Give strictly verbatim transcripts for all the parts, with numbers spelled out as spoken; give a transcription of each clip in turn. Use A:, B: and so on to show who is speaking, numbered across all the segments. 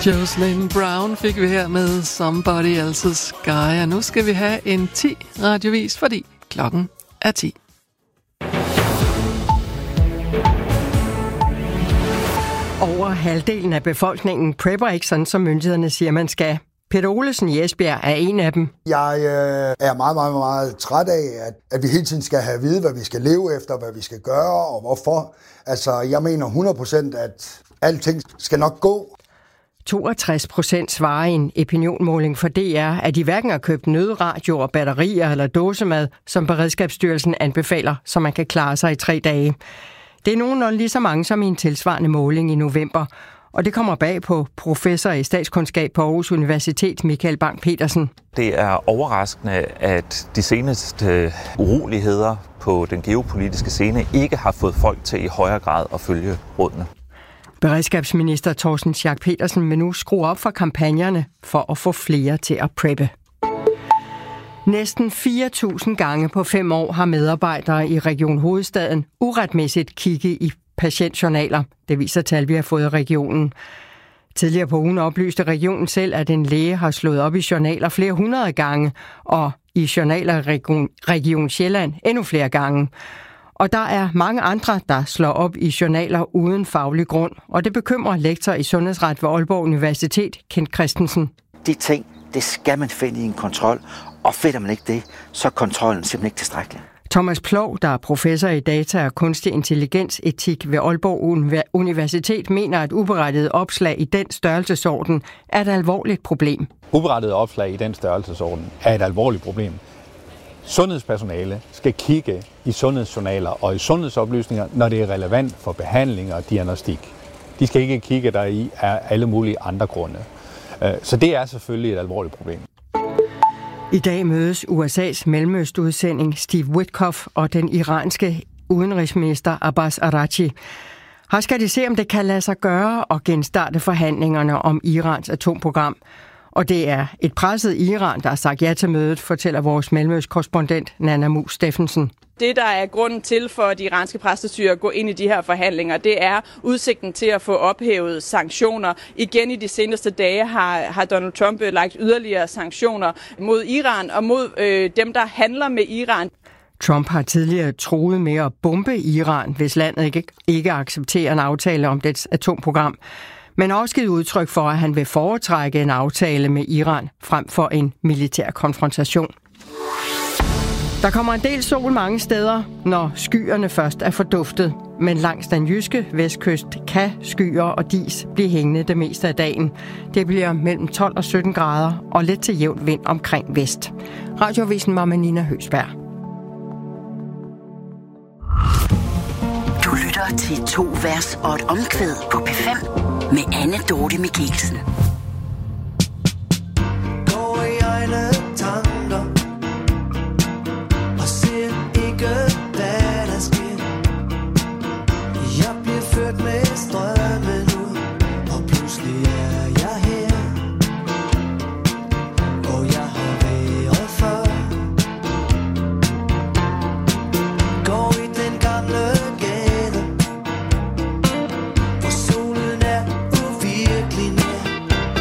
A: Jocelyn Brown fik vi her med Somebody Else's Sky, og nu skal vi have en ti radiovis, fordi klokken er ti.
B: Over halvdelen af befolkningen prepper ikke sådan, som myndighederne siger, man skal. Peter Olesen i Esbjerg er en af dem.
C: Jeg øh, er meget, meget, meget træt af, at, at vi hele tiden skal have at vide, hvad vi skal leve efter, hvad vi skal gøre og hvorfor. Altså, jeg mener hundrede procent, at alting skal nok gå.
B: toogtres procent svarer i en opinionmåling for D R, at de hverken har købt nødradioer, batterier eller dåsemad, som Beredskabsstyrelsen anbefaler, så man kan klare sig i tre dage. Det er nogenlunde lige så mange som i en tilsvarende måling i november, og det kommer bag på professor i statskundskab på Aarhus Universitet, Michael Bang-Petersen.
D: Det er overraskende, at de seneste uroligheder på den geopolitiske scene ikke har fået folk til i højere grad at følge rådene.
B: Beredskabsminister Torsten Schack Petersen vil nu skrue op for kampagnerne for at få flere til at preppe. Næsten fire tusind gange på fem år har medarbejdere i Region Hovedstaden uretmæssigt kigget i patientjournaler. Det viser tal, vi har fået af regionen. Tidligere på ugen oplyste regionen selv, at en læge har slået op i journaler flere hundrede gange, og i journaler i Region, Region Sjælland endnu flere gange. Og der er mange andre, der slår op i journaler uden faglig grund, og det bekymrer lektor i sundhedsret ved Aalborg Universitet, Kent Christensen.
E: De ting, det skal man finde i en kontrol, og finder man ikke det, så er kontrollen simpelthen ikke tilstrækkelig.
B: Thomas Plov, der er professor i data og kunstig intelligens etik ved Aalborg Universitet, mener, at uberettiget opslag i den størrelsesorden er et alvorligt problem.
F: Uberettiget opslag i den størrelsesorden er et alvorligt problem. Sundhedspersonale skal kigge i sundhedsjournaler og i sundhedsoplysninger, når det er relevant for behandling og diagnostik. De skal ikke kigge der i af alle mulige andre grunde. Så det er selvfølgelig et alvorligt problem.
B: I dag mødes U S A's mellemøstudsending Steve Witkoff og den iranske udenrigsminister Abbas Araghchi. Her skal de se, om det kan lade sig gøre at genstarte forhandlingerne om Irans atomprogram. Og det er et presset Iran, der har sagt ja til mødet, fortæller vores mellemøstkorrespondent Nana Mus Steffensen.
G: Det, der er grunden til for de iranske præstestyre at gå ind i de her forhandlinger, det er udsigten til at få ophævet sanktioner. Igen i de seneste dage har, har Donald Trump lagt yderligere sanktioner mod Iran og mod øh, dem, der handler med Iran.
B: Trump har tidligere truet med at bombe Iran, hvis landet ikke, ikke accepterer en aftale om dets atomprogram. Men har også givet udtryk for, at han vil foretrække en aftale med Iran frem for en militær konfrontation. Der kommer en del sol mange steder, når skyerne først er forduftet. Men langs den jyske vestkyst kan skyer og dis blive hængende det meste af dagen. Det bliver mellem tolv og sytten grader og let til jævn vind omkring vest. Radioavisen var med Nina Høsberg.
H: Du lytter til to vers og et omkvæd på P fem med Anne Dorte Mikkelsen.
I: Går i egne tanker og ser ikke, hvad der sker. Jeg bliver ført med strømmen ud, og pludselig er jeg her, og jeg har været før. Går i den gamle gade, hvor solen er uvirkelig nær.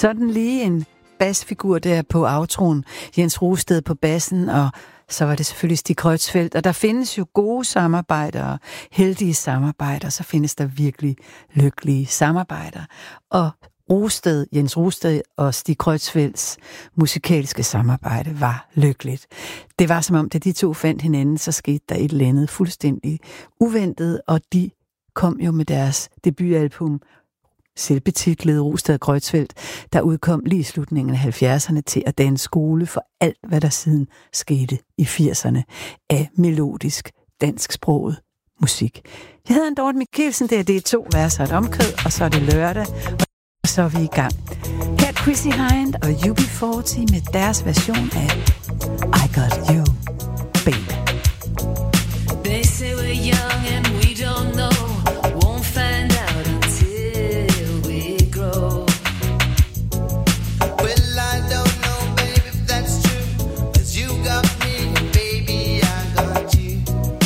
J: Sådan lige en basfigur der på outroen. Jens Rosted på bassen, og så var det selvfølgelig Stig Kreutzfeldt. Og der findes jo gode samarbejder, heldige samarbejder, så findes der virkelig lykkelige samarbejder. Og Rosted, Jens Rosted og Stig Kreutzfeldts musikalske samarbejde var lykkeligt. Det var som om, da de to fandt hinanden, så skete der et eller andet fuldstændig uventet, og de kom jo med deres debutalbum, selvbetitlede Rosted og Kreutzfeldt, der udkom lige i slutningen af halvfjerdserne til at danne skole for alt, hvad der siden skete i firserne af melodisk dansksproget musik. Jeg hedder Dorte Mikkelsen, det er det to vers og et omkvæd, og så er det lørdag, og så er vi i gang. Her er Chrissy Hind og U B fyrre med deres version af I Got You, Baby.
K: They say we're young and we don't know, won't find out until we grow.
I: Well, I don't know, baby, if that's true, 'cause you got me, baby, I got you.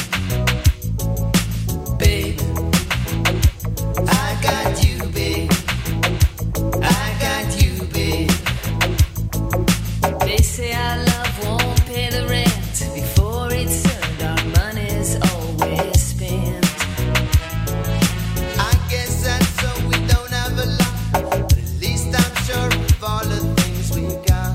K: Babe,
I: I got you, babe. I got you, babe.
K: they say our love won't pay the rent before it's earned, our money's always spent.
I: I guess that's so we don't have a lot, but at least I'm sure of all the things we got.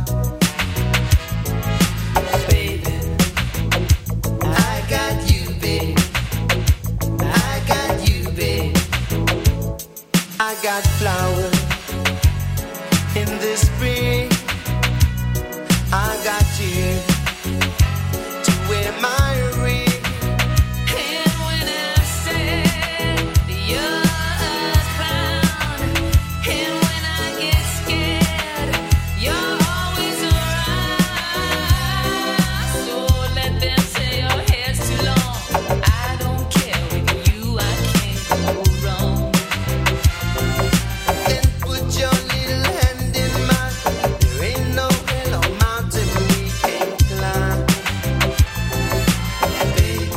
K: Baby,
I: I got you, babe. I got you, babe. I got flowers in the spring. I got you to wear my ring.
K: and when I said you're a clown, and when I get scared, you're always around. So let them say your hair's too long, I don't care, with you I can't go wrong.
I: Then put your little hand in mine. There ain't no hill or mountain we can't climb. Baby,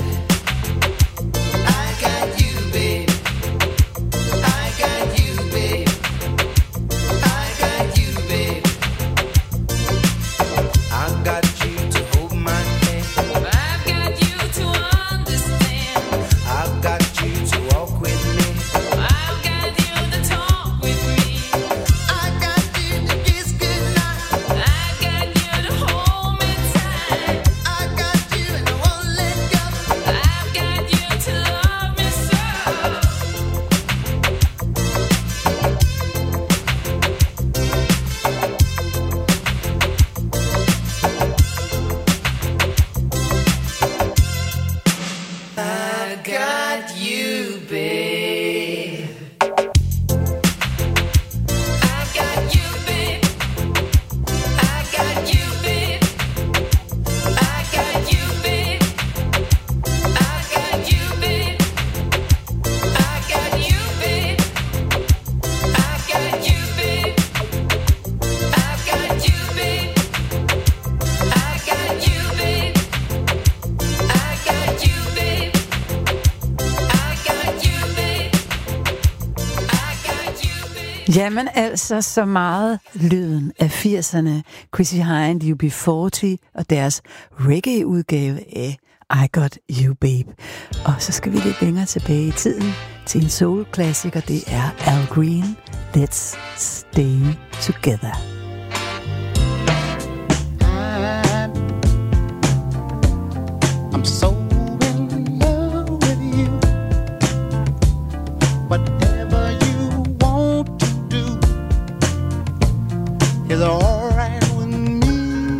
I: I got you, babe. I got you, babe. I got you, babe. I got you to hold my hand.
K: I've got you to understand,
I: I've got you to walk with me.
K: I've got you to talk with me,
I: I got you to kiss goodnight.
K: I've got you to hold me tight,
I: I got you and I won't let go.
K: I've got you to love me so.
I: I got you, babe.
K: I got you, babe. I got you, babe. I got you, babe. I got you, babe. I got you, babe. I got you, babe. I got you, babe. I got you, babe. I got you, babe. I got you, babe. I got you, babe.
J: Jamen altså så meget lyden af firserne, Chrissy Hind, U B fyrre og deres reggae-udgave af I Got You, Babe. Og så skal vi lidt længere tilbage i tiden til en soul-klassiker, det er Al Green, Let's Stay Together.
L: I'm so in love with you. Whatever you want to do is all right with me.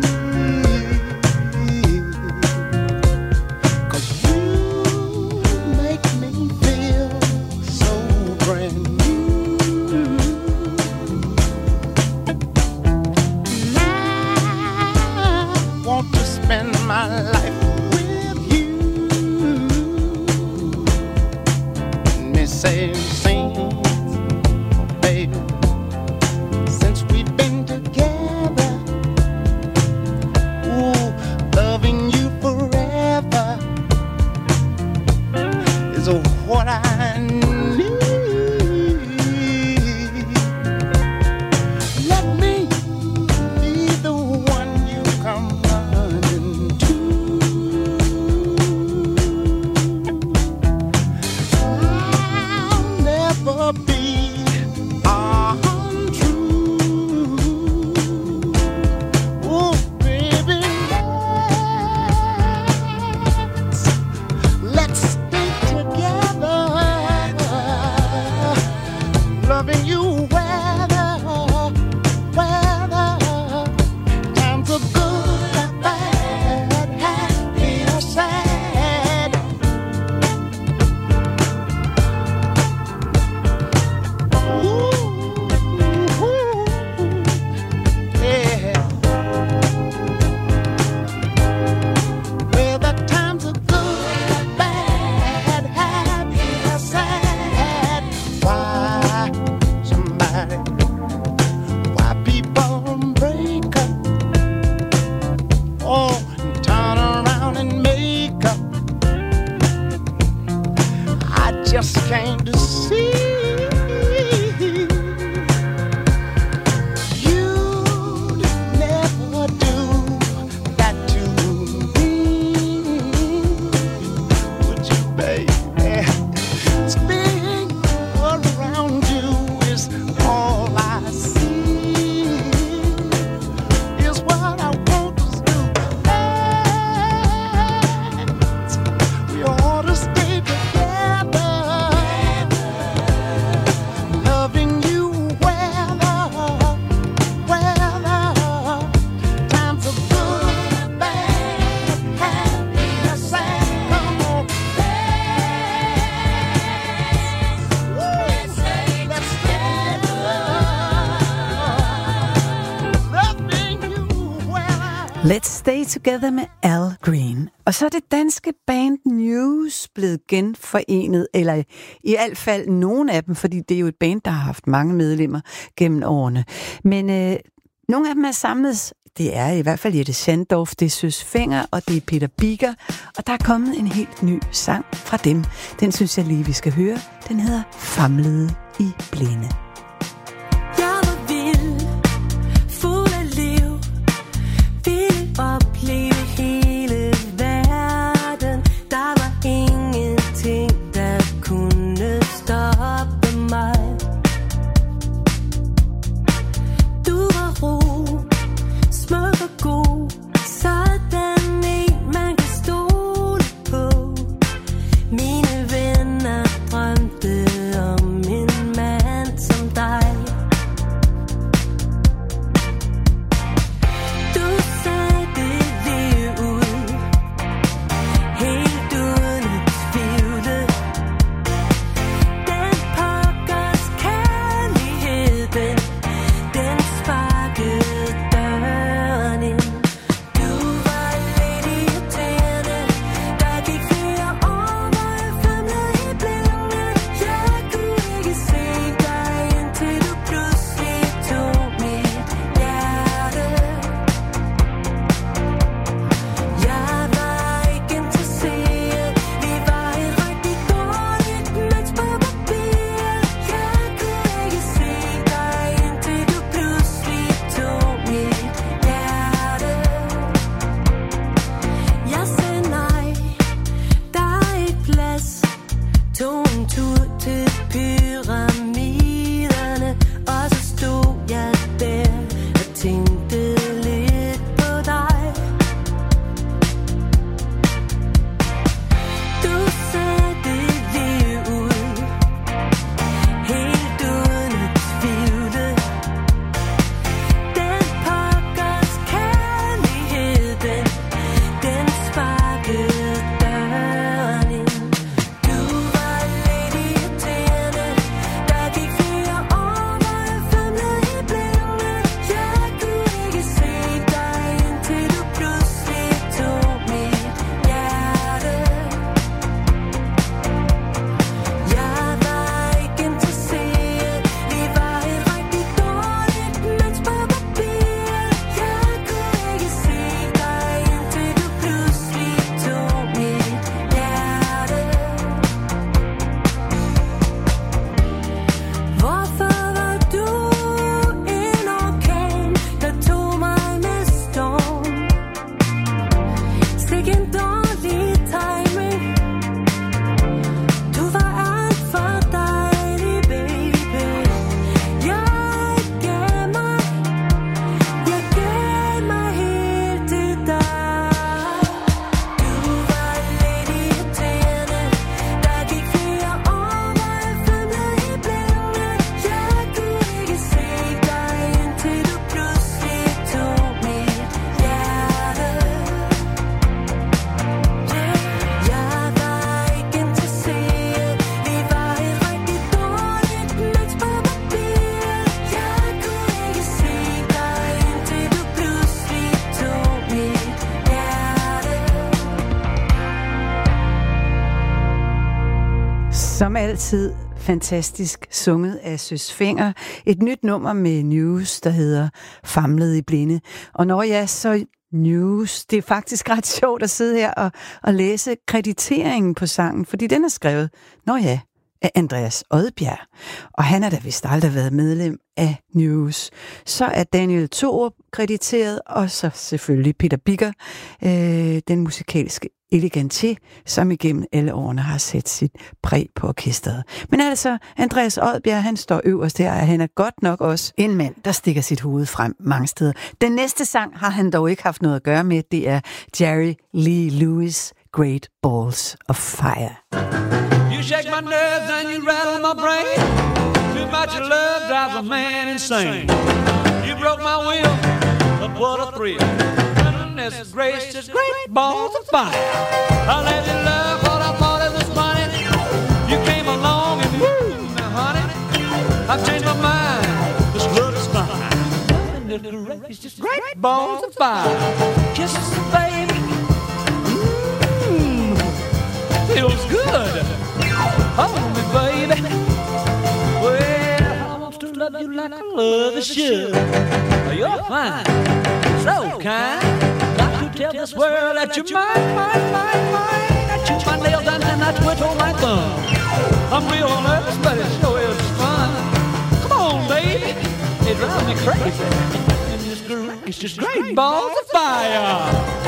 L: 'Cause you make me feel so brand new. loving you weather, weather. Times are good and bad, happy or sad. Ooh, ooh, yeah. Whether times are good, bad, happy or sad. Why somebody, why people break up, oh, and turn around and make up? I just came to see you'd never do that to me, would you, baby? Spinning all around you is all I see, is what I want us to dance. We ought to stay together, loving you weather, weather. Times are good, bad, happy or sad. Come on, let's stay together, loving you weather.
J: Let's Stay Together med Al Green. Og så er det danske band News blevet genforenet, eller i hvert fald nogle af dem, fordi det er jo et band, der har haft mange medlemmer gennem årene. Men øh, nogle af dem er samlet. Det er i hvert fald Jette Schandorf, det er Søs Fenger, og det er Peter Biker. Og der er kommet en helt ny sang fra dem. Den synes jeg lige, vi skal høre. Den hedder Famlede i blinde.
K: Jeg var vild, fuld af liv, ville opleve hele verden. Der var ingenting, der kunne stoppe mig. Du var ro, smuk og god, sådan en man kan stole på. Mine venner drømte om en mand som
J: Som altid fantastisk sunget af Søs Fenger. Et nyt nummer med News, der hedder Famlet i blinde. Og når jeg så News, det er faktisk ret sjovt at sidde her og, og læse krediteringen på sangen, fordi den er skrevet, når ja, af Andreas Odbjerg. Og han har da vist aldrig været medlem af News. Så er Daniel Thorup krediteret, og så selvfølgelig Peter Bicker, øh, den musikalske elegantier, som igennem alle årene har sat sit præg på orkestret. Men altså, Andreas Odbjerg, han står øverst her, og han er godt nok også en mand, der stikker sit hoved frem mange steder. Den næste sang har han dog ikke haft noget at gøre med. Det er Jerry Lee Lewis, Great Balls of Fire.
M: You shake my nerves and you rattle my brain. Too much love drives a man insane. You broke my will, but what a thrill. Goodness gracious, great balls of fire. I let you love what I thought it was funny. You came along and woo, now honey, I've changed my mind. This love is fine. Goodness gracious, great balls of fire. Kisses, baby. Mmm, feels good. Hold me, baby. Well, I want to love you like I love you should. You're fine, so kind. Got to tell this world that you're mine, mine, mine, mine. I chew my nails and then I twiddle my thumb. I'm real nervous, but it sure is fun. Come on, baby, it drives me crazy. It's just great balls of fire.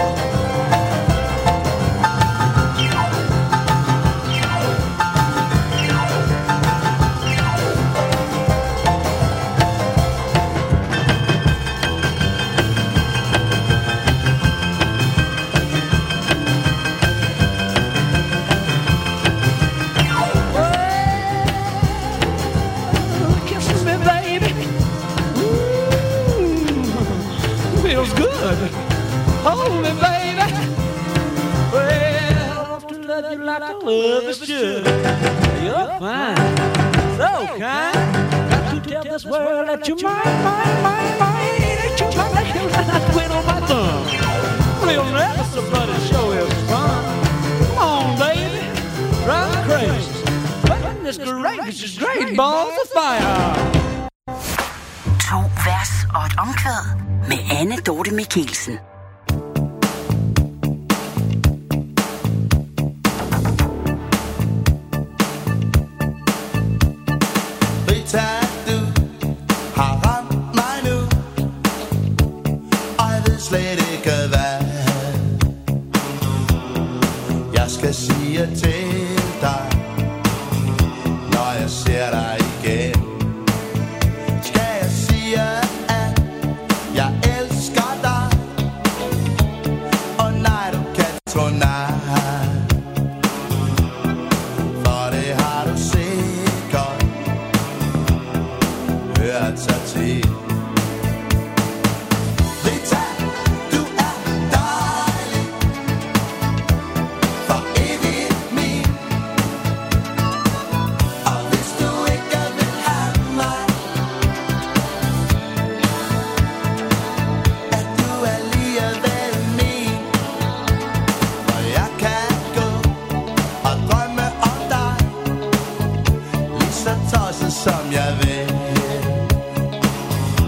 M: Hold me, baby. Well, I want to love you like I love you should. You're fine, so kind. Got to tell this world that you're mine, mine, mine, mine. That you're mine, that you're mine. I quit on my thumb. Real nervous, but it sure is fun. Come on, baby, drive me crazy. Goodness gracious, great balls of fire.
H: To vers og et omkvæd med Anne Dorte Mikkelsen.
I: Rita, du har ramt mig nu, og jeg ved slet ikke hvad jeg skal sige til dig, når jeg ser dig igen. Skal jeg sige, at jeg elsker dig, og nej, du kan tro nej, for det har du sikkert hørt sig til. Rita, du er dejlig, for evigt min, og hvis du ikke vil have mig, at du er alligevel min, for jeg kan gå og drømme om dig, lige så tosset som jeg vil.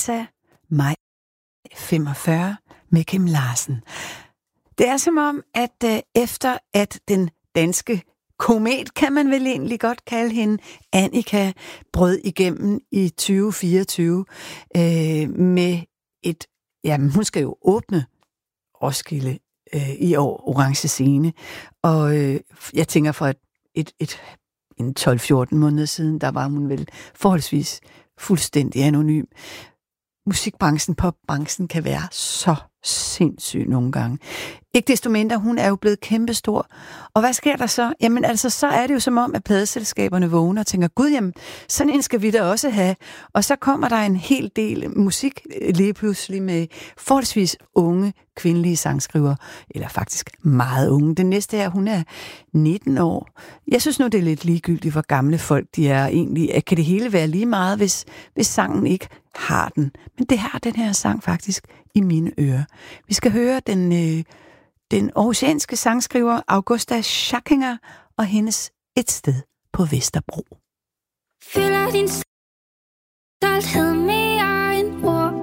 J: Greta, maj femogfyrre, med Kim Larsen. Det er som om, at øh, efter at den danske komet, kan man vel egentlig godt kalde hende, Annika, brød igennem i tyve fireogtyve øh, med et, jamen hun skal jo åbne Roskilde øh, i år, Orange Scene, og øh, jeg tænker for et, et, et en tolv fjorten måneder siden, der var hun vel forholdsvis fuldstændig anonym. Musikbranchen, popbranchen kan være så sindssyg nogle gange. Ikke desto mindre, hun er jo blevet kæmpestor. Og hvad sker der så? Jamen altså, så er det jo som om, at pladeselskaberne vågner og tænker, gud jamen, sådan en skal vi da også have. Og så kommer der en hel del musik lige pludselig med forholdsvis unge kvindelige sangskrivere, eller faktisk meget unge. Den næste her, hun er nitten år. Jeg synes nu, det er lidt ligegyldigt, hvor gamle folk de er egentlig. Kan det hele være lige meget, hvis, hvis sangen ikke har den? Men det har den her sang faktisk i mine ører. Vi skal høre den, øh, den aarhusianske sangskriver Augusta Schackinger og hendes Et sted på Vesterbro.
N: Fylder din stolthed mere end ord.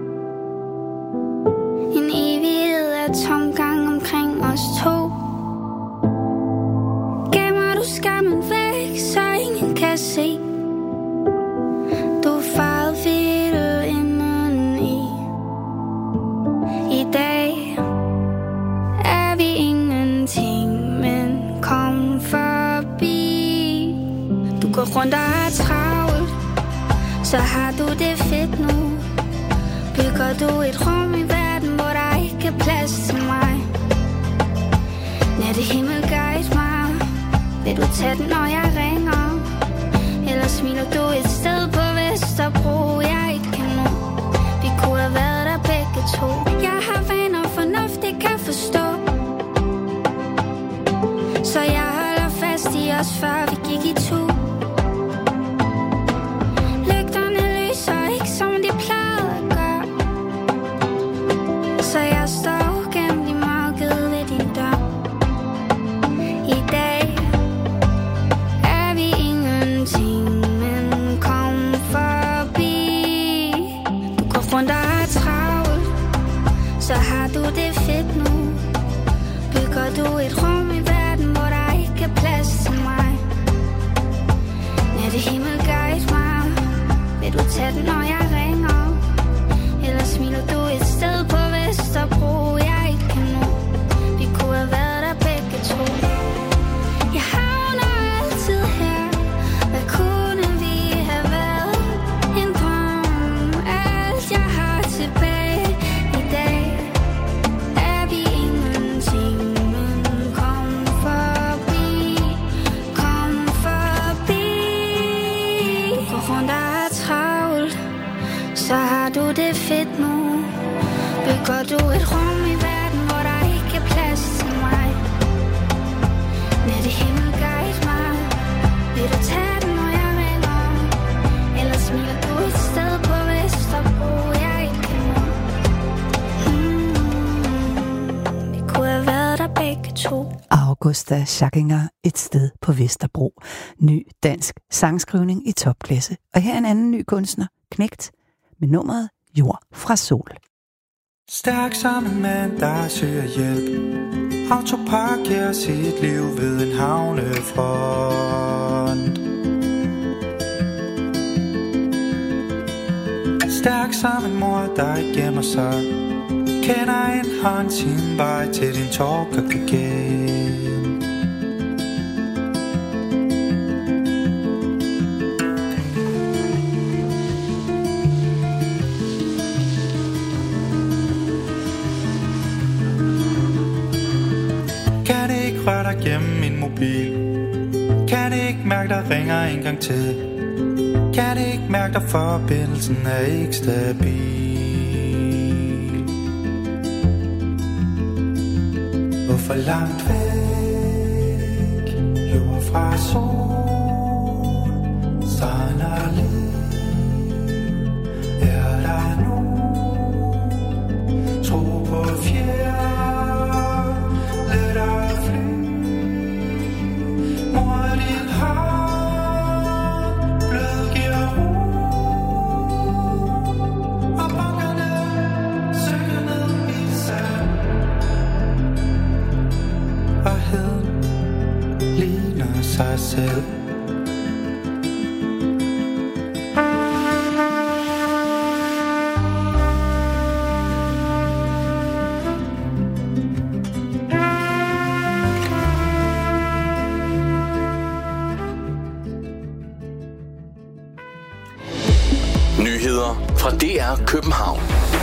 N: En evighed af tomgang omkring os to. Gemmer du skammen væk, så ingen kan se. Du er farvet vild indeni. I dag er vi ingenting, men kom forbi. Du går rundt og er travlt, så har du det fedt nu. Bygger du et rum i verden, hvor der ikke er plads til mig. Natte himmel guide mig. Vil du tage den, når jeg ringer? Eller smiler du et sted på Vesterbro, jeg ikke kan nå? Vi kunne have været der begge to. Jeg har vaner og fornuft, det kan forstå. Så jeg holder fast i os, før vi gik i to. Lygterne lyser ikke, som de plejede at gøre. Så jeg står gennem i mørket ved din dør. I dag er vi ingenting, men kom forbi. Du går rundt og er travlt, så har du det fedt nu. Bygger du et rum i verden, hvor der ikke er plads til mig. Natte himmel guide mig. Vil du tage den, når jeg ringer? Eller smiler du et sted på Vesterbro, jeg ikke kan nå? Vi kunne have været der begge to. Jeg havner altid her. Hvad kunne vi have været? En drøm, alt jeg har tilbage. I dag er vi ingenting, men kom forbi. Kom forbi. Du går rundt og er travlt, så har du det fedt nu. Bygger du et rum i verden, hvor der ikke er plads til mig. Natte himmel guide mig. Vil du tage den, når jeg ringer? Eller smiler du et sted på Vesterbro, jeg ikke kan nå? Mm, vi kunne have været der begge to.
J: Augusta Schackinger, Et sted på Vesterbro. Ny dansk sangskrivning i topklasse. Og her er en anden ny kunstner, Knægt, med nummeret Jord fra Sol.
O: Stærk som en mand, der søger hjælp. Autoparkerer sit liv ved en havnefront. Stærk som en mor, der ikke gemmer sig. Kender en hånd sin vej til din tårkapigen. Rør dig gennem min mobil. Kan det ikke mærke, der ringer en gang til? Kan det ikke mærke, der forbindelsen er ikke stabil? Hvorfor langt væk? Jord fra sol. Strander liv. Er der nu? Tro på fjer. Lad dig fly. dig selv.
P: Nyheder fra D R København.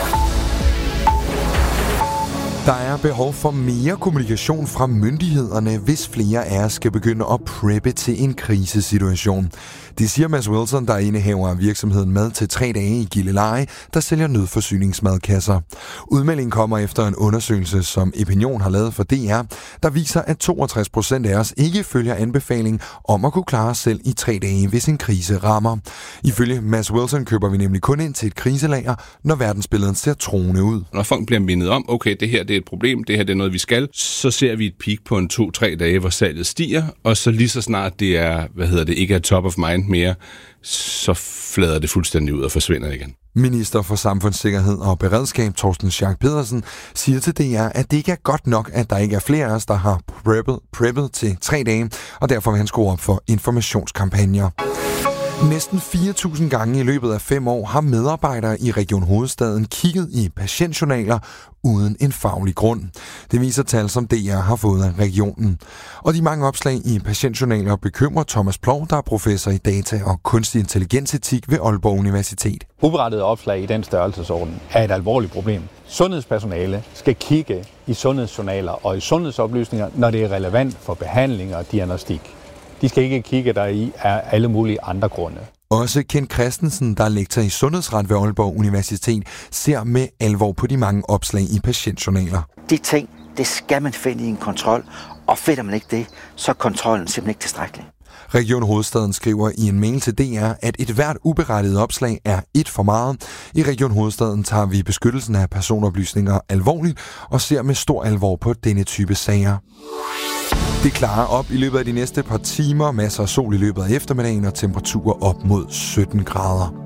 Q: Der er behov for mere kommunikation fra myndighederne, hvis flere af os skal begynde at preppe til en krisesituation. Det siger Mads Wilson, der er indehaver af virksomheden Mad til tre dage i Gilleleje, der sælger nødforsyningsmadkasser. Udmeldingen kommer efter en undersøgelse, som Epinion har lavet for D R, der viser, at toogtres procent af os ikke følger anbefaling om at kunne klare os selv i tre dage, hvis en krise rammer. Ifølge Mads Wilson køber vi nemlig kun ind til et kriselager, når verdensbilledet ser truende ud.
R: Når folk bliver mindet om, okay, det her det er et problem, det her det er noget, vi skal, så ser vi et peak på en to-tre dage, hvor salget stiger, og så lige så snart det er, hvad hedder det, ikke er top of mind mere, så flader det fuldstændig ud og forsvinder igen.
Q: Minister for Samfundssikkerhed og Beredskab, Torsten Schack Pedersen, siger til D R, at det ikke er godt nok, at der ikke er flere af os, der har preppet, preppet til tre dage, og derfor vil han skrue op for informationskampagner. Næsten fire tusind gange i løbet af fem år har medarbejdere i Region Hovedstaden kigget i patientjournaler uden en faglig grund. Det viser tal, som D R har fået af regionen. Og de mange opslag i patientjournaler bekymrer Thomas Plov, der er professor i data og kunstig intelligensetik ved Aalborg Universitet.
F: Uberettede opslag i den størrelsesorden er et alvorligt problem. Sundhedspersonale skal kigge i sundhedsjournaler og i sundhedsoplysninger, når det er relevant for behandling og diagnostik. De skal ikke kigge der i af alle mulige andre grunde.
Q: Også Ken Christensen, der er lektor i sundhedsret ved Aalborg Universitet, ser med alvor på de mange opslag i patientjournaler.
E: De ting, det skal man finde i en kontrol, og finder man ikke det, så er kontrollen simpelthen ikke tilstrækkelig.
Q: Region Hovedstaden skriver i en mail til D R, at et hvert uberettiget opslag er et for meget. I Region Hovedstaden tager vi beskyttelsen af personoplysninger alvorligt og ser med stor alvor på denne type sager. Det klarer op i løbet af de næste par timer. Masser af sol i løbet af eftermiddagen og temperaturer op mod sytten grader.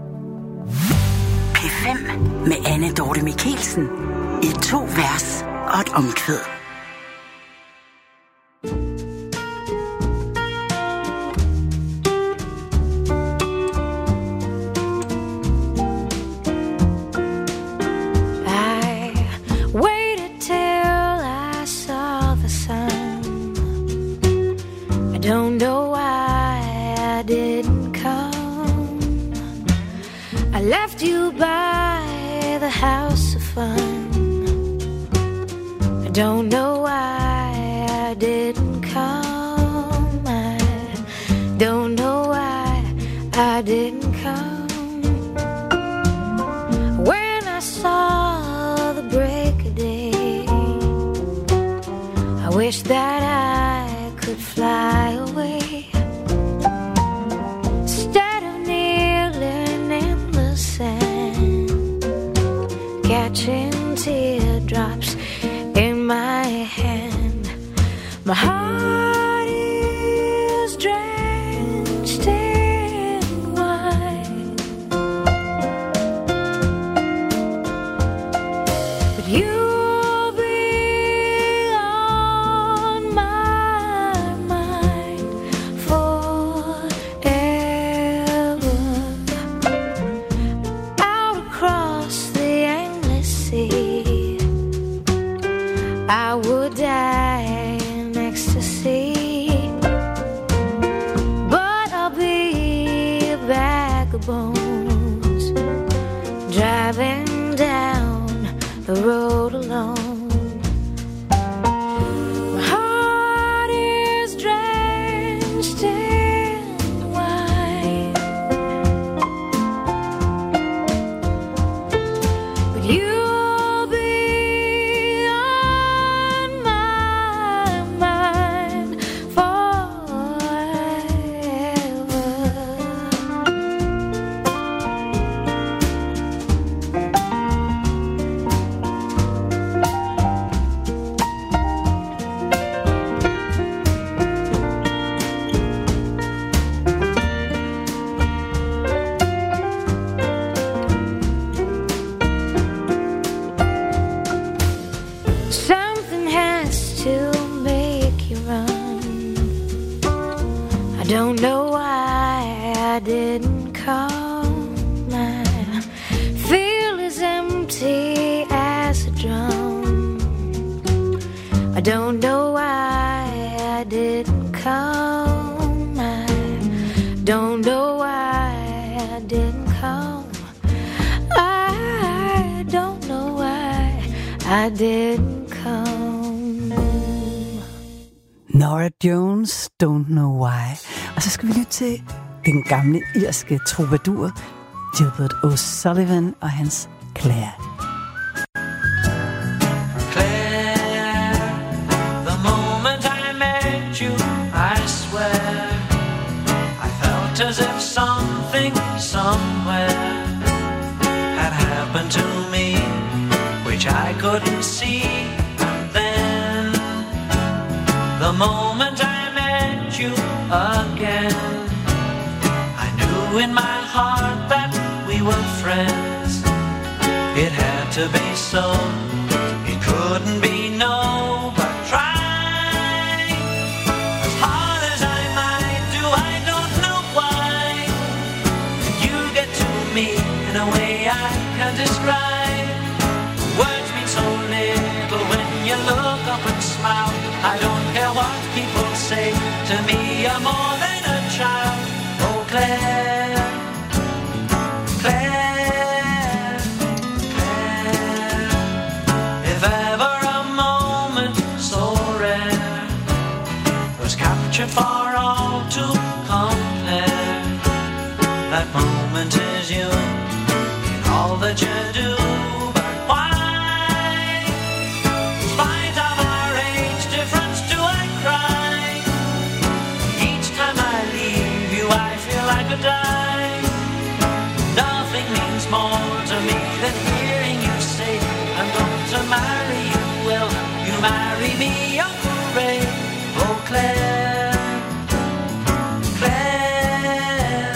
H: P fem med Anne Dorte Mikkelsen i to vers og et omkvæd.
N: Don't know why I didn't come. I left you by the house of fun. I don't know why I didn't come. I don't know why I didn't come. When I saw the break of day, I wish that I could fly away instead of kneeling in the sand, catching teardrops in my hand. My heart is drenched in wine, but you I would die in ecstasy, but I'll be a bag of bones driving down the road alone. My heart is drenched in wine, but you don't know why I didn't call. My feel as empty as a drum. I don't know why I didn't call. My don't know why I didn't call. I don't know why I didn't come.
J: Nora Jones, Don't Know Why. Og så skal vi lytte til den gamle irske troubadour Gilbert O'Sullivan og hans Claire.
I: Claire, the moment I met you, I swear I felt as if something somewhere had happened to me, which I couldn't see. And then the moment I met you again, I knew in my heart that we were friends. It had to be so, it couldn't be no, but try as hard as I might do, I don't know why you get to me in a way I can't describe. Words mean so little when you look up and smile. I don't care what people say, to me you're more than a child. Oh Claire, Claire, Claire, if ever a moment so rare was captured for all to compare, that moment is you in all that you do. But why, in spite of our age difference, do I cry? Each time I leave you I feel I could die. Nothing means more to me than hearing you say I'm going to marry you. Will you marry me, oh parade? Oh Claire, Claire.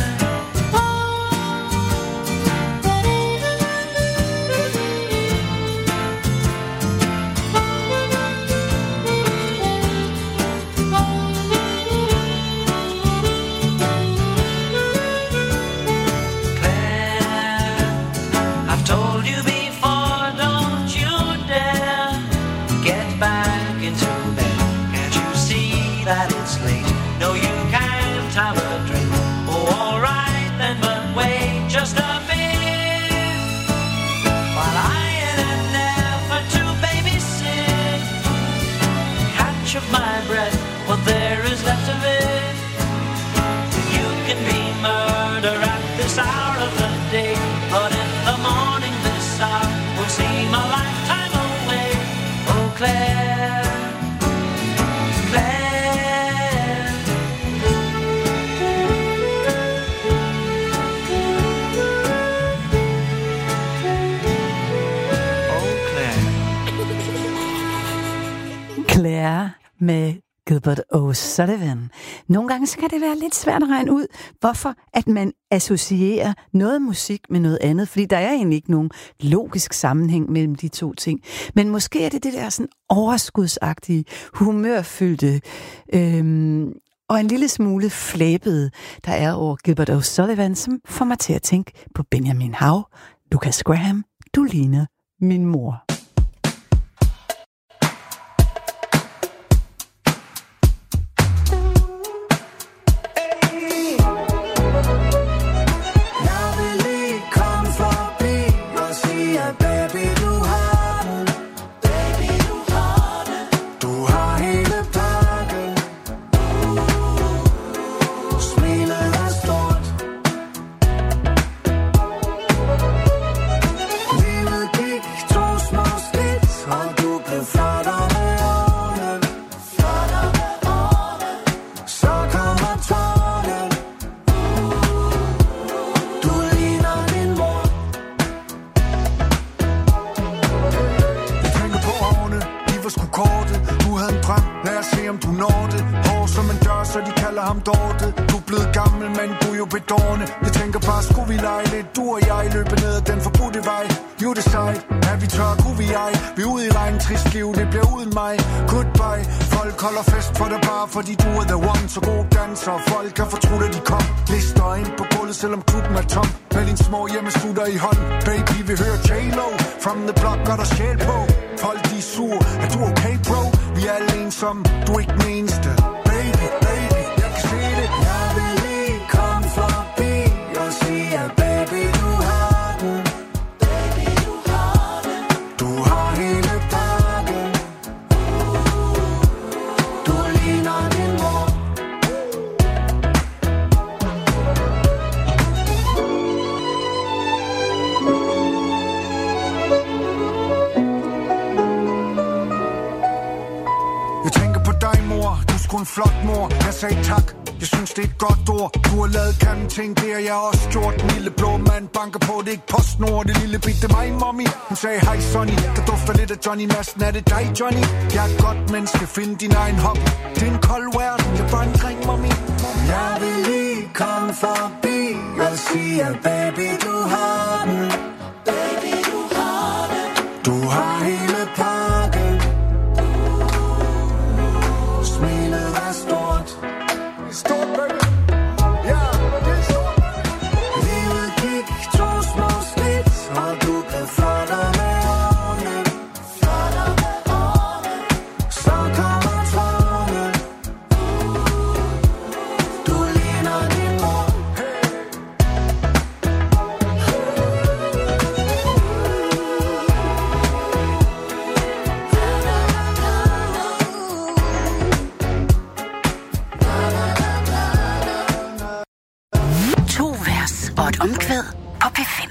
I: I've told you before, don't you dare get back into bed. Can't you see that it's late? No, you can't have a drink. Oh, alright then, but wait just a bit while I, in an effort to babysit, catch up my breath, what there is left of it. You can be murder at this hour of the day, but in the morning this hour will seem a lifetime away. Oh Claire, Claire, oh Claire.
J: Claire med Gilbert O'Sullivan. Nogle gange så kan det være lidt svært at regne ud, hvorfor at man associerer noget musik med noget andet, fordi der er egentlig ikke nogen logisk sammenhæng mellem de to ting. Men måske er det det der sådan overskudsagtige, humørfyldte øhm, og en lille smule flæbede, der er over Gilbert O'Sullivan, som får mig til at tænke på Benjamin Hav, Lucas Graham, du ligner min mor.
I: Små
L: du havde en drøm, lad os se om du når det. Hår som en dør, så de kalder ham Dorte. Du er blevet gammel, men du er jo bedårende. Jeg tænker bare, skulle vi lege lidt, du og jeg løber ned ad den forbudte vej. You decide, er vi tør, kunne vi ej. Vi er ude i regn, trist liv, det bliver uden mig. Goodbye, folk holder fest for dig bare, fordi du er the one. Så god danser, folk kan fortrudt, at de kom. Lister ind på gulvet, selvom klubben er tom. Med din små hjemmestutter i hånd. Baby, vi hører J-Lo, from the block, gør der sjæl på. Folk de er sur, er du okay bro? Vi er alle ensomme, du er ikke den eneste. Baby, baby, jeg kan se det. Jeg vil lige komme forbi og sige, at baby, du har den. Baby, du har den. Du har hele pakken. Du ligner din mor. Jeg tænker på dig, mor. Du er sgu en flot mor. Jeg sagde tak. Jeg synes, det er et godt ord. Du har lavet kæmpe ting, det har jeg også gjort. Den lille blå mand banker på, det er ikke PostNord. Det lille bitte mig, mommy. Hun sagde, hej Sonny. Der dufter lidt af Johnny Madsen. Er det dig, Johnny? Jeg er et godt menneske. Find din egen hobby. Det er en kold verden. Jeg er bare en dreng, mommy. Jeg vil lige komme forbi og sige, at baby, du har den. Baby, du har den. Du har hele pakken. Smilet er stort. Stort, baby. Ja, det er stort, baby. Livet gik to små skridt, og du blev flottere med årene. Flottere med årene. Så kommer tårne. Du ligner din mor.
H: To vers og et omkvæd på P fem.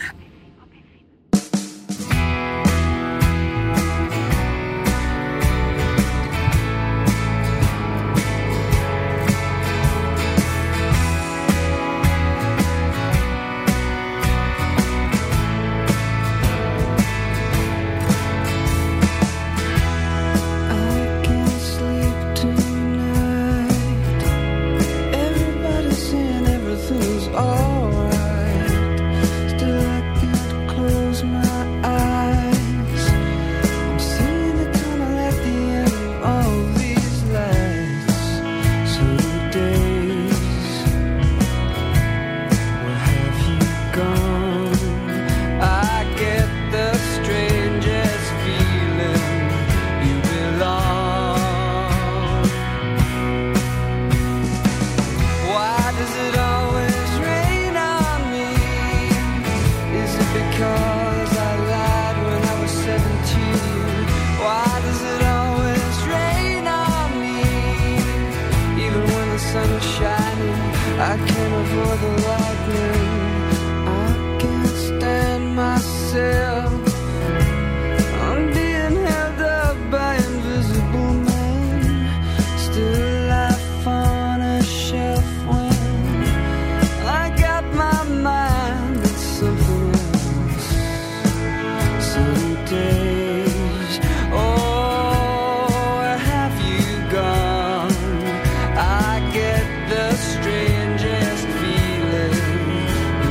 I: Everybody's saying everything's alright. Still I can't close my eyes. I'm seeing the tunnel at the end of all these lights. So days, where have you gone? I get the strangest feeling you belong. Why does it always rain on me? Is it because I lied when I was seventeen? Why does it always rain on me? Even when the sun is shining, I can't avoid the lightning. I can't stand myself. I'm being held up by invisible men. Still life on a shelf when I got my mind on something else. Some days, oh, where have you gone? I get the strangest feeling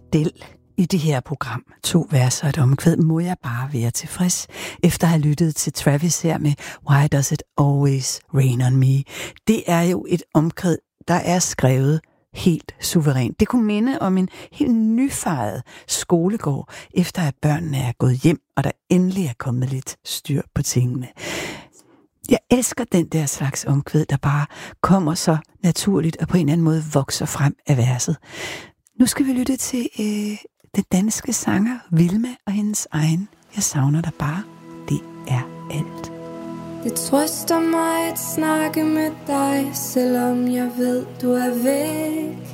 J: del i det her program. To vers og et omkvæd, må jeg bare være tilfreds, efter at have lyttet til Travis her med Why Does It Always Rain On Me. Det er jo et omkvæd, der er skrevet helt suverænt. Det kunne minde om en helt nyfejet skolegård, efter at børnene er gået hjem, og der endelig er kommet lidt styr på tingene. Jeg elsker den der slags omkvæd, der bare kommer så naturligt og på en eller anden måde vokser frem af verset. Nu skal vi lytte til øh, den danske sanger Vilma og hendes egen Jeg savner dig bare. Det er alt.
N: Det trøster mig at snakke med dig, selvom jeg ved, du er væk.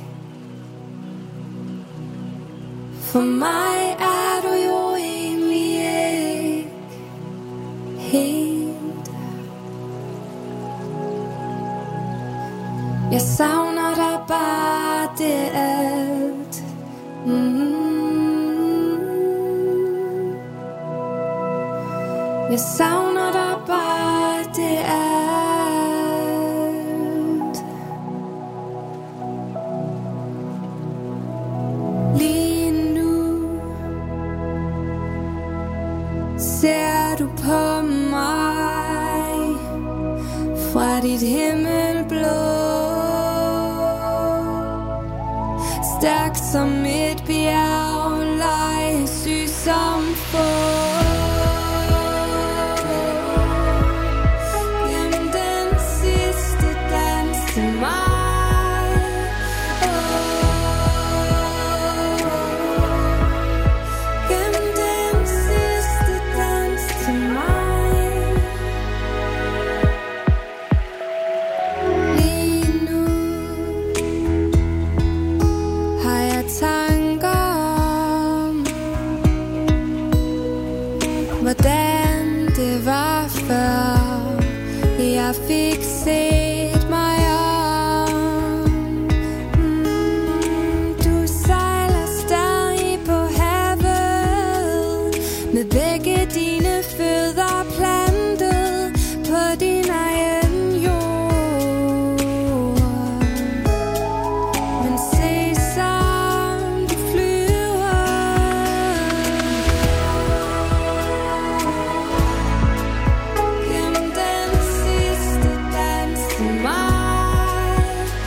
N: For mig er du jo egentlig ikke helt. Jeg savner dig bare, det er alt. Mm. Jeg savner dig bare, det er alt. Lige nu ser du på mig fra dit himmelblå, stærk som et bjerg, legesyg som få. Hvordan det var før jeg fik set mig om. mm, Du sejler stadig på havet med begge dine fødder plantet på din egen jord. Men se som du flyver gennem den sidste dans til mig.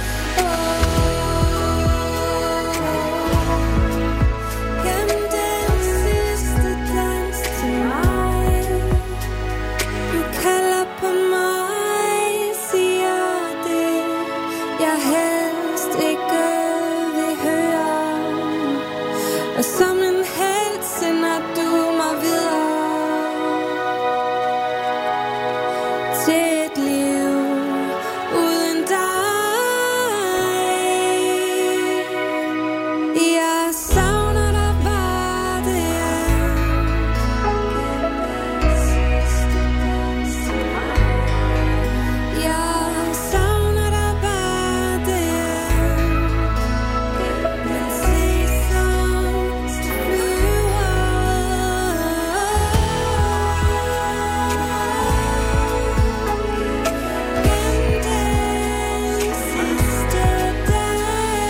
N: Gennem den sidste dans til mig. Du kalder på mig, siger det jeg helst ikke vil høre. Og som en helt sender du mig videre til et liv uden dig. Jeg savner dig bare, det er jeg savner dig bare, det er men se som du flyver gennem den sidste dag.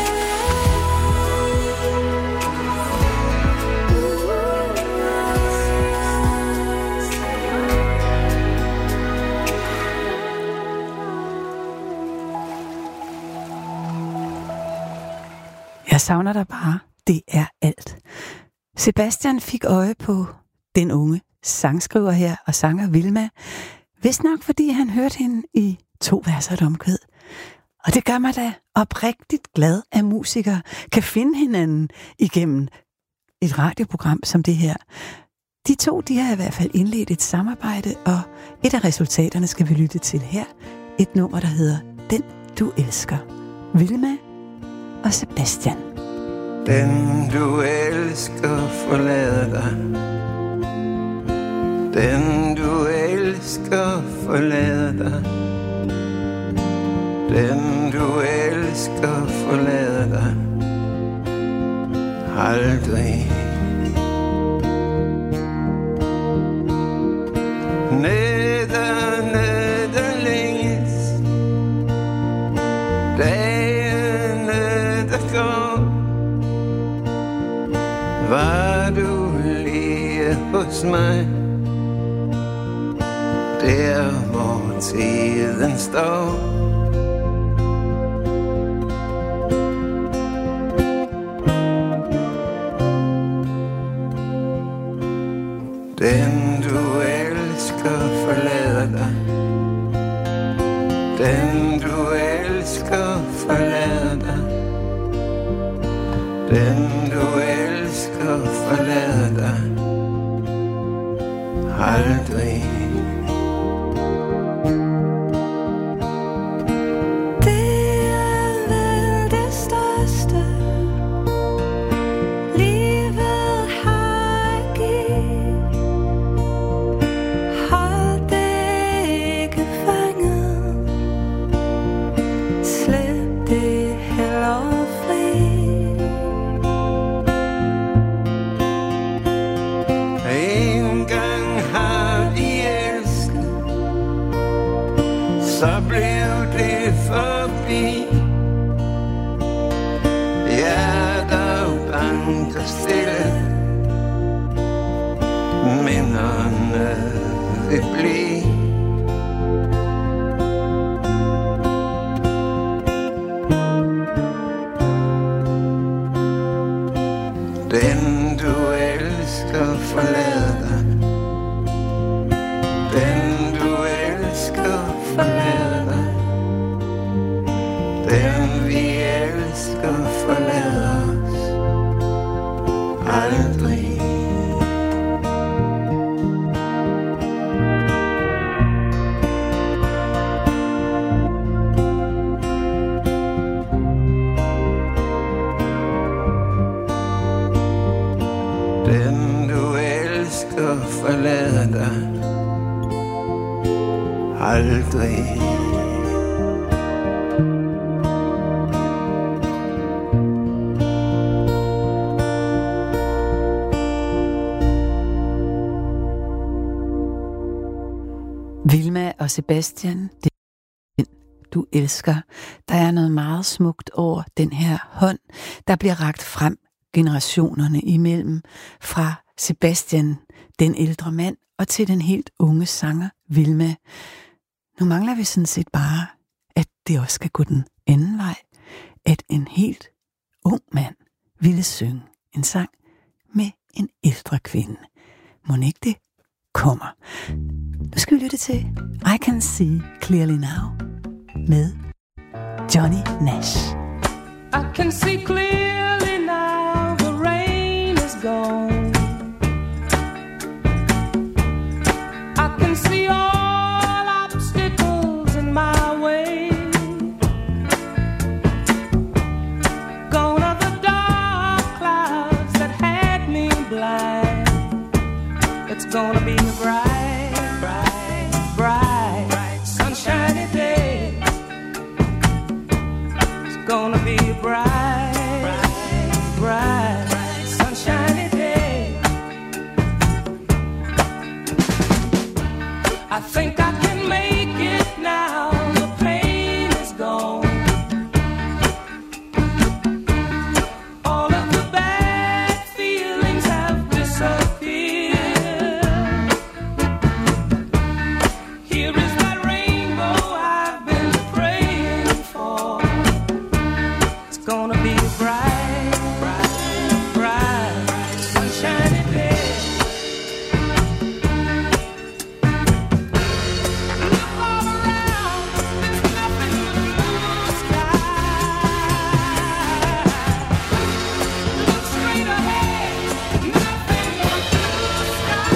J: Jeg savner dig bare. Det er alt. Sebastian fik øje på den unge sangskriver her og sanger Vilma. Vist nok fordi han hørte hende i to verser et omkvæd. Og det gør mig da oprigtigt glad, at musikere kan finde hinanden igennem et radioprogram som det her. De to, de har i hvert fald indledt et samarbejde, og et af resultaterne skal vi lytte til her. Et nummer, der hedder Den du elsker. Vilma og Sebastian.
S: Den du elsker forlader dig. Den du elsker forlader dig. Den du elsker forlader dig. Aldrig. Neder, neder længes dagene der går. hos mig. Der hvor tiden står. Den du elsker forlader dig. Den du elsker forlader dig. Den du elsker forlader dig. Aldrig. Så blev det forbi. Hjerter banker stille. Minderne vil blive. Den du elsker forlader dig. Den du elsker forlader dig. Den vi elsker forlader os aldrig. Den du elsker forlader dig aldrig.
J: Vilma og Sebastian, det er den, du elsker. Der er noget meget smukt over den her hånd, der bliver rakt frem generationerne imellem, fra Sebastian, den ældre mand, og til den helt unge sanger, Vilma. Nu mangler vi sådan set bare, at det også skal gå den anden vej, at en helt ung mand ville synge en sang med en ældre kvinde. Mon ikke det kommer? Nu skal vi lytte til I Can See Clearly Now med Johnny Nash.
K: I can see clearly now the rain is gone. I can see all obstacles in my way. Gone are the dark clouds that had me blind. It's gonna be a bright, bright, bright, bright sunshiny day. It's gonna be a bright, bright, bright, sunshiny day. I think I can make it now. The pain is gone. All of the bad feelings have disappeared. Here is that rainbow I've been praying for. It's gonna be a bright, bright, bright, sunshiny day. Look all around, there's nothing but blue sky. Look straight ahead, nothing but blue sky.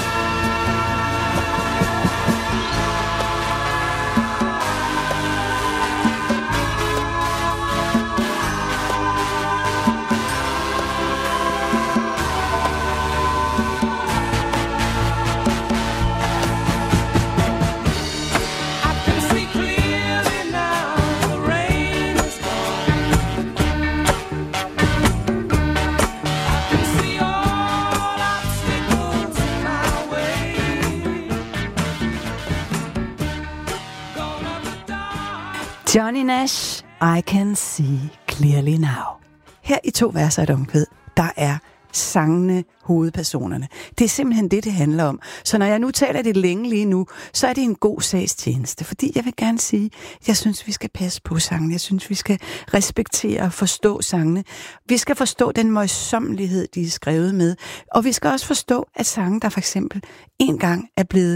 K: I can see clearly now the rain is gone. I can see all obstacles in my way. Gone are the dark.
J: Johnny Nash, I Can See Clearly Now. Her i to vers af et omkvæd, der er sangene hovedpersonerne. Det er simpelthen det, det handler om. Så når jeg nu taler det længe lige nu, så er det en god sagstjeneste, fordi jeg vil gerne sige, jeg synes, vi skal passe på sangene. Jeg synes, vi skal respektere og forstå sangene. Vi skal forstå den møjsommelighed, de er skrevet med, og vi skal også forstå, at sange, der for eksempel en gang er blevet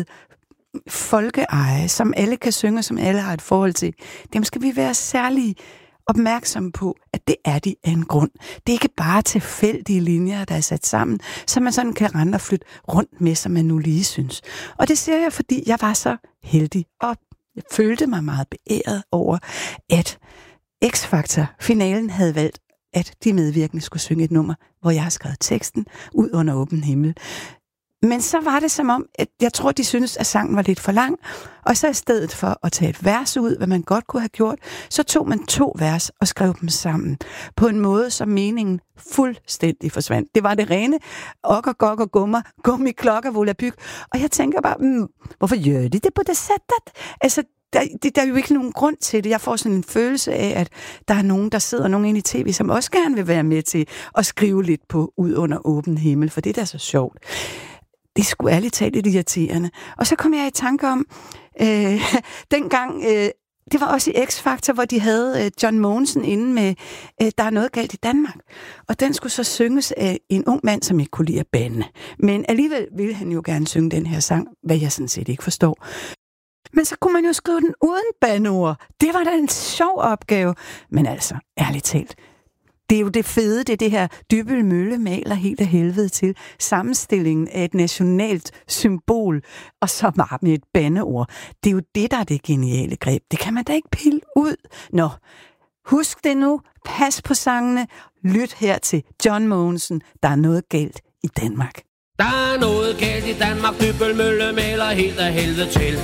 J: folkeeje, som alle kan synge, som alle har et forhold til, dem skal vi være særlig opmærksomme på, at det er de af en grund. Det er ikke bare tilfældige linjer, der er sat sammen, så man sådan kan rende og flytte rundt med, som man nu lige synes. Og det siger jeg, fordi jeg var så heldig, og jeg følte mig meget beæret over, at X-Factor-finalen havde valgt, at de medvirkende skulle synge et nummer, hvor jeg har skrevet teksten ud under åben himmel. Men så var det som om, at jeg tror, de syntes, at sangen var lidt for lang, og så i stedet for at tage et vers ud, hvad man godt kunne have gjort, så tog man to vers og skrev dem sammen på en måde, så meningen fuldstændig forsvandt. Det var det rene okker, gokker, gummer, gummi, klokker, volapyk. Og jeg tænker bare, mm, hvorfor gør de det på det sættet? Altså, der, der er jo ikke nogen grund til det. Jeg får sådan en følelse af, at der er nogen, der sidder nogen inde i tv, som også gerne vil være med til at skrive lidt på ud under åben himmel, for det er da så sjovt. Det er sgu ærligt talt lidt irriterende. Og så kom jeg i tanke om, øh, dengang, øh, det var også i X-Factor, hvor de havde øh, John Mogensen inde med øh, Der er noget galt i Danmark. Og den skulle så synges af en ung mand, som ikke kunne lide at bande. Men alligevel ville han jo gerne synge den her sang, hvad jeg sådan set ikke forstår. Men så kunne man jo skrive den uden bandeord. Det var da en sjov opgave. Men altså, ærligt talt, det er jo det fede, det er det her Dybbøl Mølle maler helt af helvede til. Sammenstillingen af et nationalt symbol, og så bare med et bandeord. Det er jo det, der er det geniale greb. Det kan man da ikke pille ud. Nå, husk det nu. Pas på sangene. Lyt her til John Mogensen. Der er noget galt i Danmark.
T: Der er noget galt i Danmark. Dybbøl Mølle maler helt af helvede til.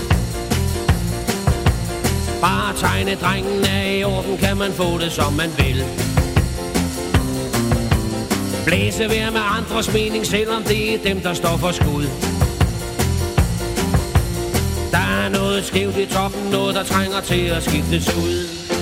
T: Bare tegne drengen er i orden, kan man få det som man vil. Blæse vejr med andres mening, selvom det er dem, der står for skud. Der er noget skævt i toppen, noget der trænger til at skiftes ud.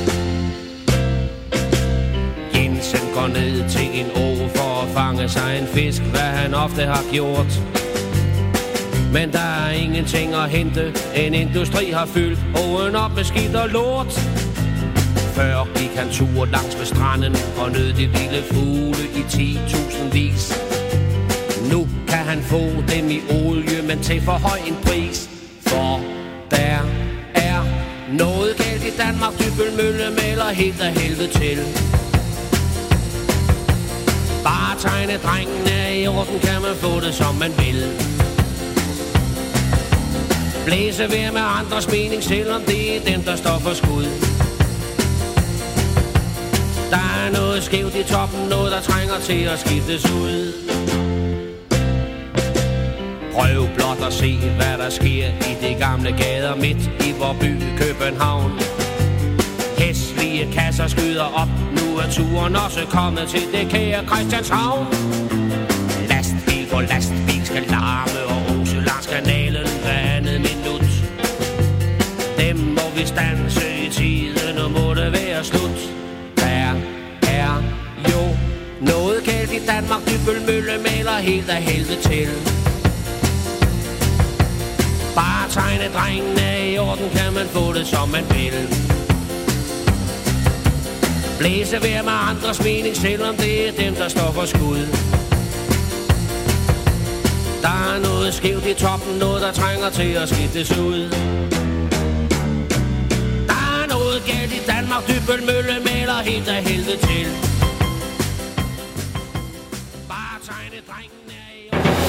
T: Jensen går ned til en å for at fange sig en fisk, hvad han ofte har gjort. Men der er ingenting at hente, en industri har fyldt åen op med skidt og lort. Før gik han tur langs med stranden og nød de vilde fugle i ti tusind vis. Nu kan han få dem i olie, men til for høj en pris. For der er noget galt i Danmark. Dybbøl Mølle maler helt af helvede til. Bare tegne drengen er i orden, kan man få det som man vil. Blæse vejr med andres mening, selvom det er dem, der står for skud. Der er noget skævt i toppen, noget der trænger til at skiftes ud. Prøv blot at se, hvad der sker i de gamle gader midt i vor by København. Hæslige kasser skyder op, nu er turen også kommet til det kære Christianshavn. Lastbil på lastbil skal larme og rose langs kanalen hver andet minut. Dem må vi standse i tiden, og må det være slut. Der er jo noget galt i Danmark. Dybbøl Mølle maler helt af helvede til. Bare tegne drengen er i orden, kan man få det som man vil. Blæse vejr med andres mening, selvom det er dem, der står for skud. Der er noget skævt i toppen, noget der trænger til at skiftes ud. Der er noget galt i Danmark. Dybbøl Mølle maler helt af helvede til. Bare tegne drengen er i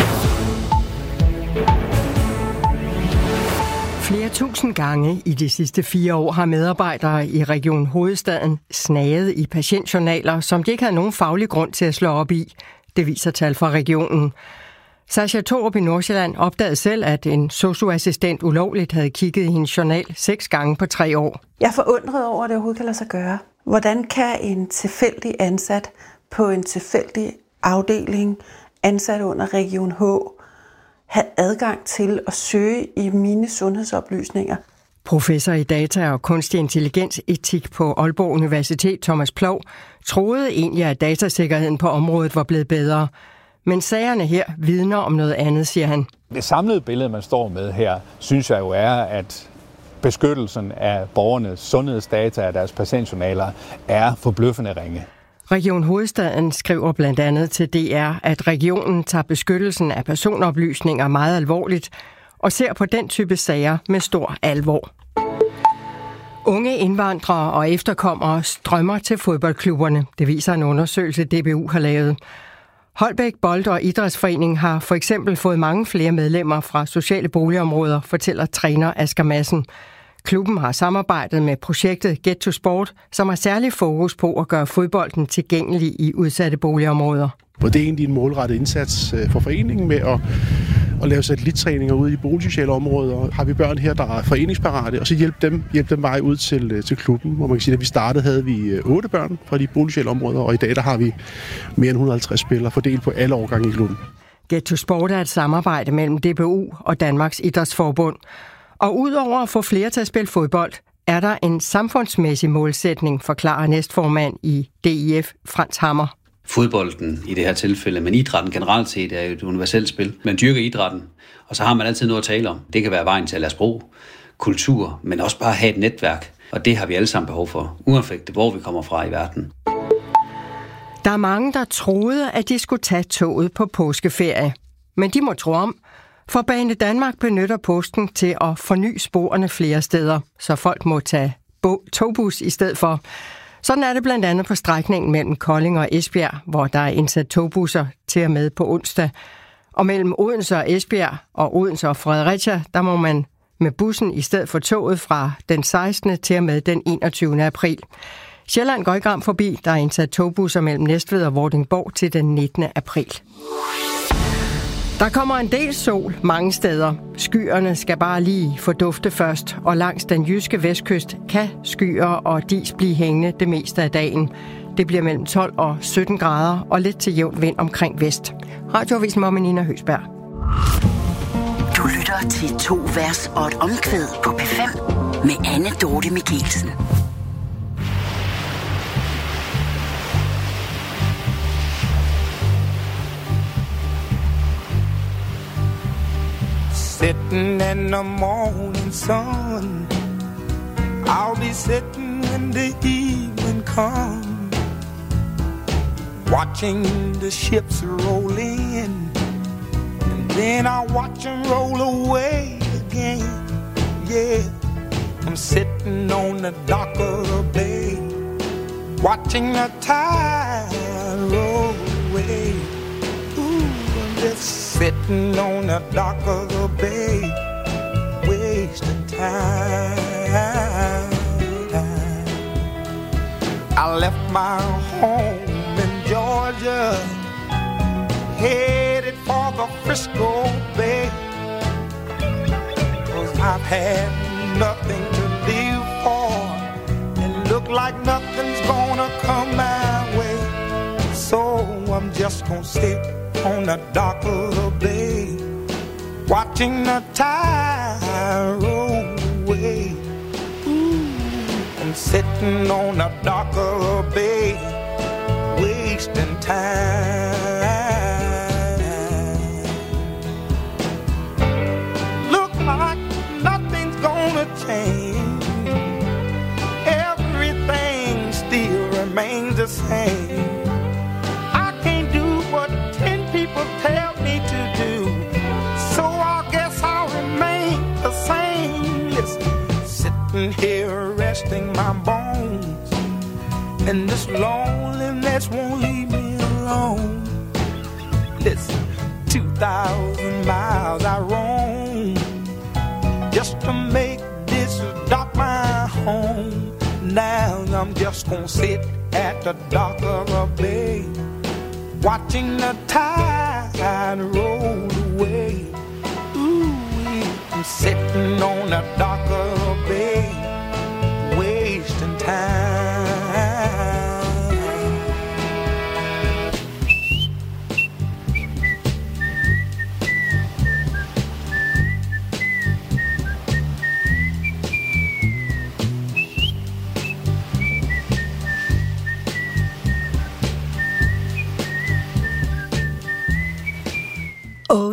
B: Flere tusind gange i de sidste fire år har medarbejdere i Region Hovedstaden snaget i patientjournaler, som de ikke havde nogen faglig grund til at slå op i. Det viser tal fra regionen. Sascha Thorup i Nordsjælland opdagede selv, at en sosu-assistent ulovligt havde kigget i hendes journal seks gange på tre år.
U: Jeg er forundret over, at det overhovedet kan lade sig gøre. Hvordan kan en tilfældig ansat på en tilfældig afdeling, ansat under Region H, have adgang til at søge i mine sundhedsoplysninger?
B: Professor i data og kunstig intelligens etik på Aalborg Universitet, Thomas Ploug, troede egentlig, at datasikkerheden på området var blevet bedre. Men sagerne her vidner om noget andet, siger han.
F: Det samlede billede, man står med her, synes jeg jo er, at beskyttelsen af borgernes sundhedsdata og deres patientjournaler er forbløffende ringe.
B: Region Hovedstaden skriver blandt andet til D R, at regionen tager beskyttelsen af personoplysninger meget alvorligt og ser på den type sager med stor alvor. Unge indvandrere og efterkommere strømmer til fodboldklubberne. Det viser en undersøgelse, D B U har lavet. Holbæk Bold- og Idrætsforening har for eksempel fået mange flere medlemmer fra sociale boligområder, fortæller træner Asger Madsen. Klubben har samarbejdet med projektet Get to Sport, som har særlig fokus på at gøre fodbolden tilgængelig i udsatte boligområder.
A: Og det er egentlig en målrettet indsats for foreningen med at, at lave satellittræninger ude i boligsociale områder. Har vi børn her, der er foreningsparate, og så hjælpe dem, hjælpe dem vej ud til, til klubben. Hvor man kan sige, at da vi startede, havde vi otte børn fra de boligsociale områder, og i dag der har vi mere end et hundrede og halvtreds spillere fordelt på alle årgange i klubben.
B: Get to Sport er et samarbejde mellem D B U og Danmarks Idrætsforbund. Og udover at få flere til at spille fodbold, er der en samfundsmæssig målsætning, forklarer næstformand i D I F, Frans Hammer.
V: Fodbolden i det her tilfælde, men idrætten generelt set er jo et universelt spil. Man dyrker idrætten, og så har man altid noget at tale om. Det kan være vejen til at lade sprog, kultur, men også bare have et netværk. Og det har vi alle sammen behov for, uanset hvor vi kommer fra i verden.
B: Der er mange, der troede, at de skulle tage toget på påskeferie. Men de må tro om, for Bane Danmark benytter påsken til at forny sporene flere steder, så folk må tage togbus i stedet for. Sådan er det blandt andet på strækningen mellem Kolding og Esbjerg, hvor der er indsat togbusser til og med på onsdag. Og mellem Odense og Esbjerg og Odense og Fredericia, der må man med bussen i stedet for toget fra den sekstende til og med den enogtyvende april. Sjælland går ikke ramt forbi, der er indsat togbusser mellem Næstved og Vordingborg til den nittende april. Der kommer en del sol mange steder. Skyerne skal bare lige få dufte først, og langs den jyske vestkyst kan skyer og dis blive hængende det meste af dagen. Det bliver mellem tolv og sytten grader og lidt til jævn vind omkring vest. Radioavisen med Nina Høsberg.
H: Du lytter til to vers og et omkvæd på P fem med Anne Dorte Mikkelsen.
W: Sitting in the morning sun, I'll be sitting when the evening comes, watching the ships roll in, and then I'll watch them roll away again. Yeah, I'm sitting on the dock of the bay, watching the tide roll away. Just sitting on the dock of the bay, wasting time. I left my home in Georgia, headed for the Frisco Bay, 'cause I've had nothing to live for, and look like nothing's gonna come my way. So I'm just gonna sit on the dock of the bay, watching the tide roll away. Ooh, I'm sitting on the dock of the bay, wasting time. Look like nothing's gonna change, everything still remains the same. People tell me to do, so I guess I'll remain the same. Listen, sitting here resting my bones, and this loneliness won't leave me alone. Listen, two thousand miles I roam just to make this dock my home. Now I'm just gonna sit at the dock of a bay, watching the tide roll away. Ooh, I'm sitting on the dock of a bay, wasting time.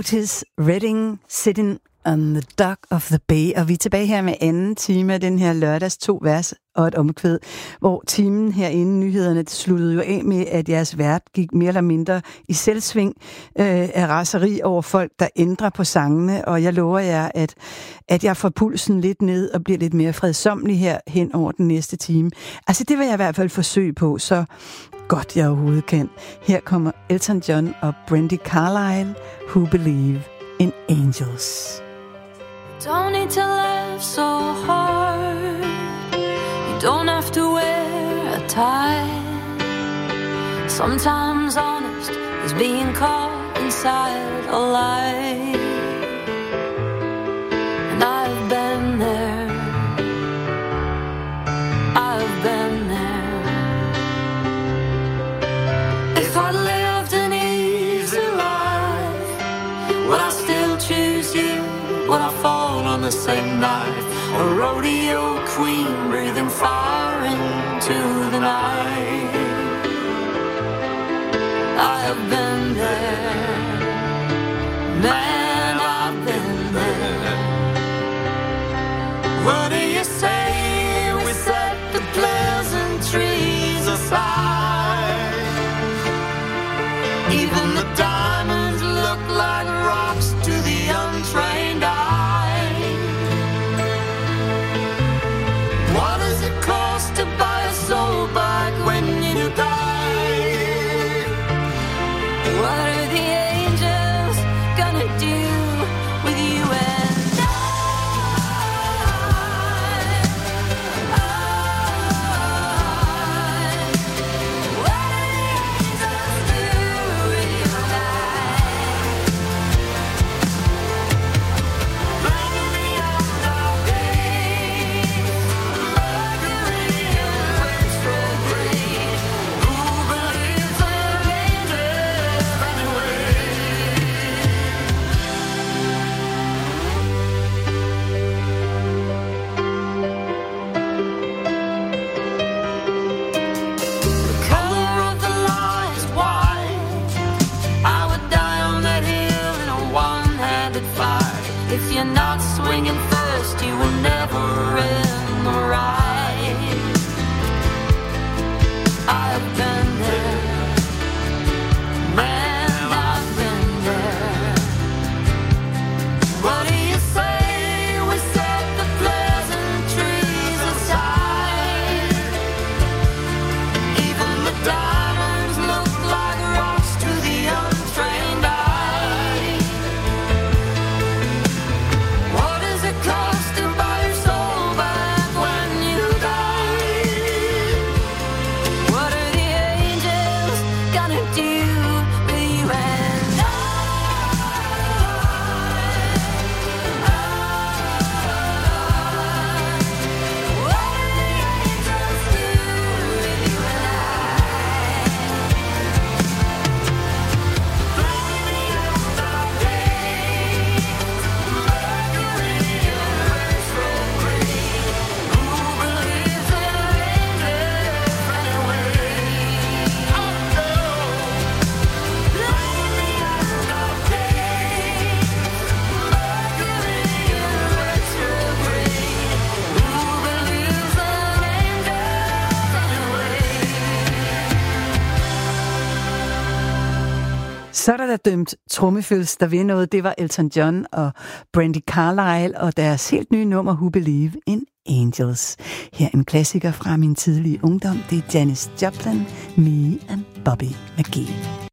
J: Otis Redding, Sitting on the Dock of the Bay, og vi er tilbage her med anden time af den her lørdags to vers og et omkvæd, hvor timen herinde, nyhederne, sluttede jo af med, at jeres vært gik mere eller mindre i selvsving øh, af raseri over folk, der ændrer på sangene, og jeg lover jer, at, at jeg får pulsen lidt ned og bliver lidt mere fredsomlig her hen over den næste time. Altså det vil jeg i hvert fald forsøge på, så godt jeg overhovedet kan. Her kommer Elton John og Brandi Carlile, Who Believe in Angels.
C: Don't need to laugh so hard. You don't have to wear a tie. Sometimes honest is being caught inside a lie. And I've been there. I've been there. If I lived an easy life, would I still choose you? Would I fall on the same knife? A rodeo queen breathing fire into the night. I have been there, man, I've been there. What do you say we set the pleasantries aside? Even the diamonds look like rocks to the untrained eye. What does it cost to buy a soul back when you die? What are the angels gonna do with you and I? What are the angels do with you and I? Bring me out of days, Mercury and retrograde. Who believes in angels anyway? The color of the light is white. I would die on that hill in a one-handed fight. If you're not swinging first, you will never end the ride. I've been there, man, I've been there. What do you say we set the pleasantries aside? Even the diamonds look like rocks to the untrained eye. What does it cost to buy your soul back when you die? What are the angels gonna do with you and I? What are the angels do with you and I? Bring me out of days, Mercury and retrograde. Who believes in angels anyway? Oh no. Bring me out of days, Mercury and retrograde. Who believes in angels anyway?
J: Så er der da dømt trommeføls, der ved noget. Det var Elton John og Brandi Carlile og deres helt nye nummer Who Believe in Angels. Her en klassiker fra min tidlige ungdom. Det er Janis Joplin, Me and Bobby McGee.